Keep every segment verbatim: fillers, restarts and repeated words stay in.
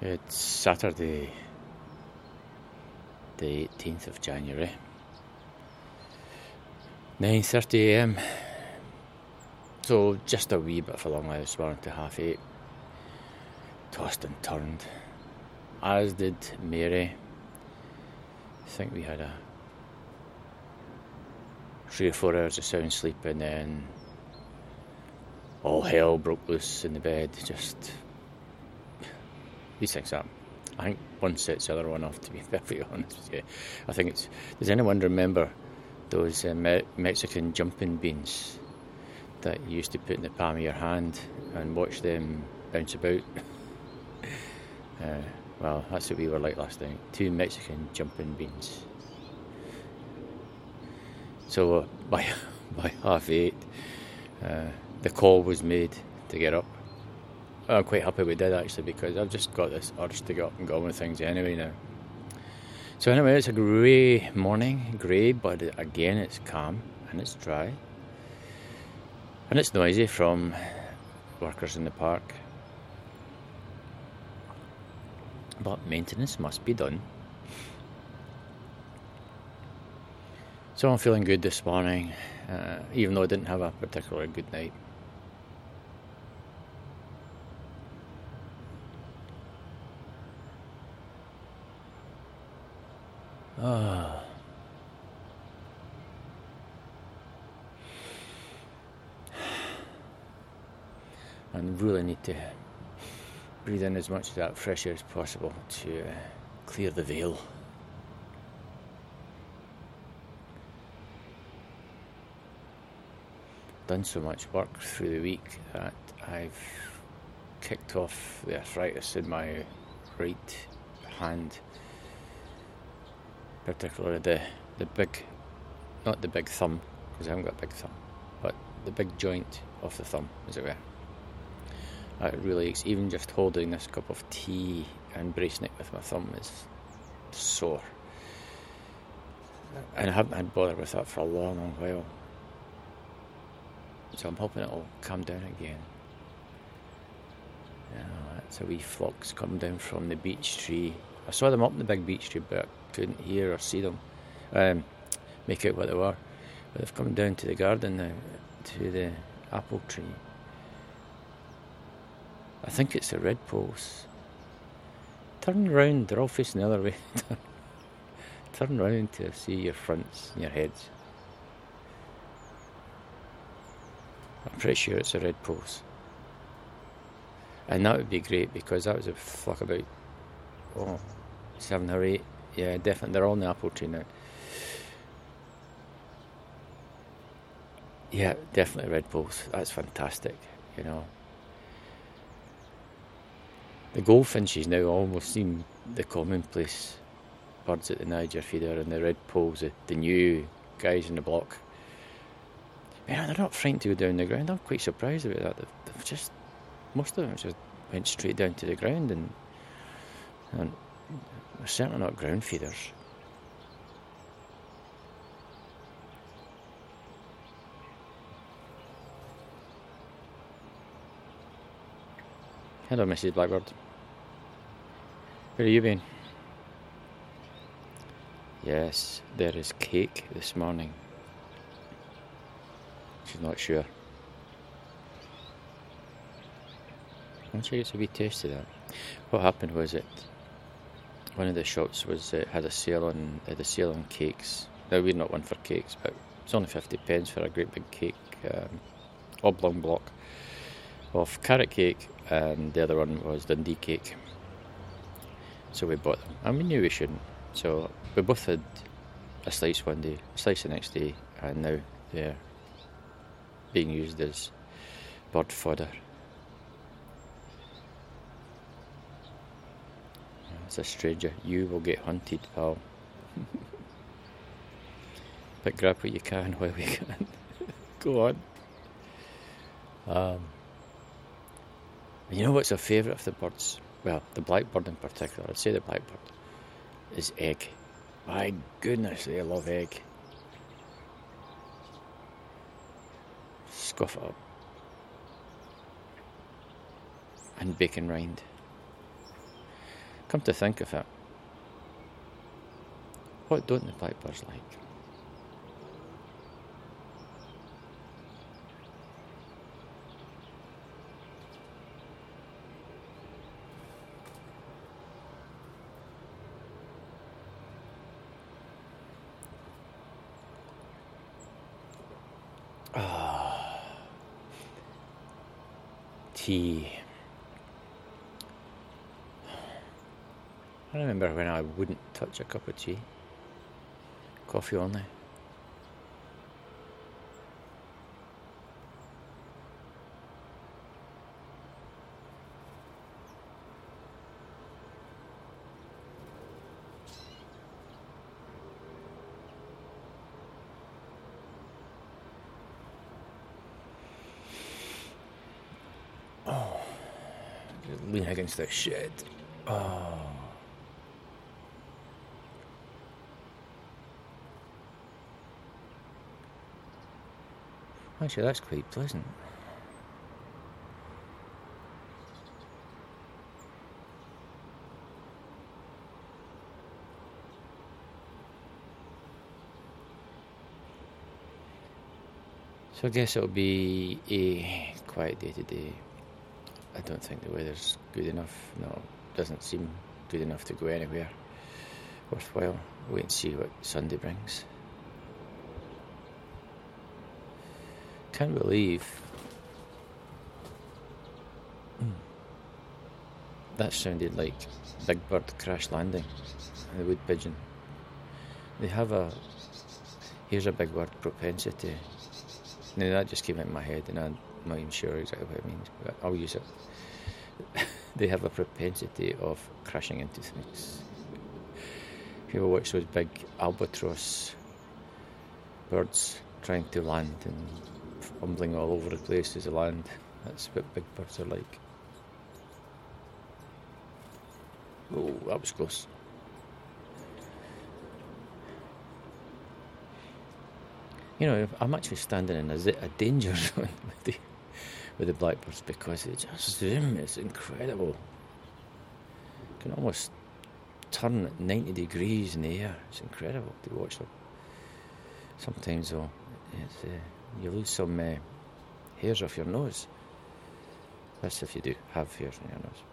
It's Saturday, the eighteenth of January, nine thirty a m. So just a wee bit of a long way this morning to half eight. Tossed and turned, as did Mary. I think we had a three or four hours of sound sleep, and then all hell broke loose in the bed. Just these things happen. I think one sets the other one off, to be perfectly honest with you. I think it's. Does anyone remember those uh, Me- Mexican jumping beans that you used to put in the palm of your hand and watch them bounce about? uh, well, that's what we were like last night. Two Mexican jumping beans. So uh, by by half eight, uh, the call was made to get up. I'm quite happy we did, actually, because I've just got this urge to get up and go on with things anyway now. So anyway, it's a grey morning, grey, but again it's calm and it's dry. And it's noisy from workers in the park. But maintenance must be done. So I'm feeling good this morning, uh, even though I didn't have a particularly good night. Ah. And really need to breathe in as much of that fresh air as possible to uh, clear the veil. Done so much work through the week that I've kicked off the arthritis in my right hand. Particularly the, the big, not the big thumb, because I haven't got a big thumb, but the big joint of the thumb, as it were. Uh, it really, it's even just holding this cup of tea and bracing it with my thumb is sore. And I haven't had bother with that for a long, long while. So I'm hoping it'll calm down again. You know, that's a wee flocks come down from the beech tree. I saw them up in the big beech tree, but I couldn't hear or see them, um, make out what they were. But they've come down to the garden now, to the apple tree. I think it's the red poles. Turn round, they're all facing the other way. Turn round to see your fronts and your heads. I'm pretty sure it's the red poles. And that would be great, because that was a flock about, oh, seven or eight. Yeah, definitely. They're all in the apple tree now. Yeah, definitely red poles. That's fantastic, you know. The goldfinches now almost seem the commonplace birds at the Niger feeder, and the red poles, the, the new guys in the block. Yeah, they're not frightened to go down the ground. I'm quite surprised about that. They've, they've just, most of them just went straight down to the ground, and, and they're certainly not ground feeders. Hello, Missus Blackbird. Where have you been? Yes, there is cake this morning. She's not sure. Once she gets a wee taste of that. What happened was that one of the shops was uh, had a sale on had a sale on cakes. Now we're not one for cakes, but it's only fifty pence for a great big cake, um, oblong block of carrot cake, and the other one was Dundee cake. So we bought them, and we knew we shouldn't. So we both had a slice one day, a slice the next day, and now they're being used as bird fodder. As a stranger, you will get hunted, pal. But grab what you can while we can. Go on. Um, you know what's a favourite of the birds? Well, the blackbird in particular, I'd say the blackbird, is egg. My goodness, they love egg. Scoff it up. And bacon rind. Come to think of it, what don't the blackbirds like? Ah, tea. I remember when I wouldn't touch a cup of tea. Coffee only. Oh, just lean against that shed. Oh. Actually, that's quite pleasant. So I guess it'll be a quiet day today. I don't think the weather's good enough. No, doesn't seem good enough to go anywhere worthwhile. Wait and see what Sunday brings. Can't believe mm. that sounded like Big Bird crash landing and the wood pigeon. They have a here's a big word, propensity. Now that just came into my head and I'm not even sure exactly what it means, but I'll use it. They have a propensity of crashing into things. If you ever watch those big albatross birds trying to land and fumbling all over the place as they land, that's what big birds are like. Oh, that was close. You know, I'm actually standing in a, a danger zone with the, with the blackbirds because they just zoom. It's incredible. You can almost turn at ninety degrees in the air. It's incredible to watch them. Sometimes, though, it's, uh, you lose some uh, hairs off your nose. That's if you do have hairs on your nose.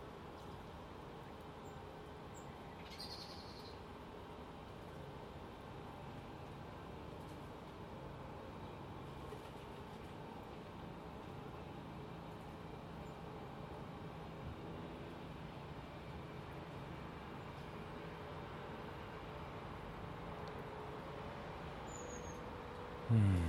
Hmm.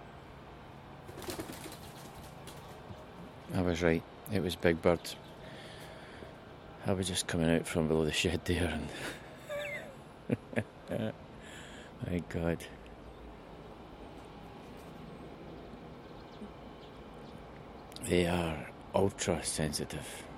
I was right. It was Big Bird. I was just coming out from below the shed there, and my God. They are ultra sensitive.